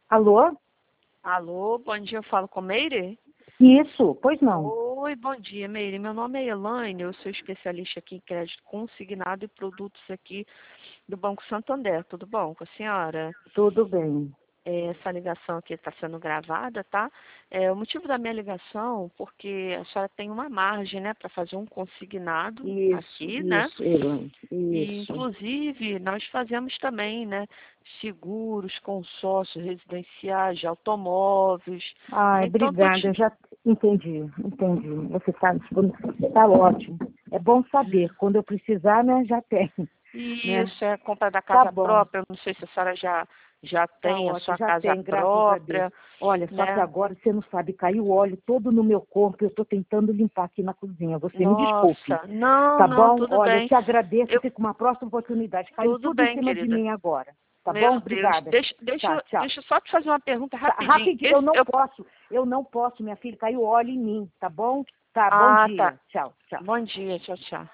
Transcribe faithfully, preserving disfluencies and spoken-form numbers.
Alô? Alô, bom dia, eu falo com Meire? Isso, pois não. Oi, bom dia, Meire. Meu nome é Elaine, eu sou especialista aqui em crédito consignado e produtos aqui do Banco Santander. Tudo bom com a senhora? Tudo bem. É, essa ligação aqui está sendo gravada, tá? É, o motivo da minha ligação, porque a senhora tem uma margem, né, para fazer um consignado Isso, aqui, né? isso, Elaine, E, isso. inclusive, nós fazemos também, né, seguros, consórcios residenciais de automóveis, Ai, né? Então, tô obrigada, te... eu já entendi, entendi. Você está tá ótimo. É bom saber, quando eu precisar, né, já tem, né? Isso, é a compra da Tá casa bom, própria. Eu não sei se a senhora já, já tá tem a ótimo, sua já casa tem, graças a Deus. própria, Olha, só que né? agora você não sabe, caiu óleo todo no meu corpo, eu estou tentando limpar aqui na cozinha. Você me desculpe, Nossa, não, tá não, bom? tudo Olha, eu bem. te agradeço, Eu, fica uma próxima oportunidade. Caiu tudo tudo em bem, cima de querida. mim agora, tá bom? Meu Deus, Obrigada. deixa, Tá, deixa, tchau. deixa eu só te fazer uma pergunta Tá, rapidinho. rapidinho, eu Esse, não eu... posso, eu não posso, minha filha, caiu óleo em mim, tá bom? Tá, bom Ah, tá. dia. Tchau, tchau. Bom dia, tchau, tchau.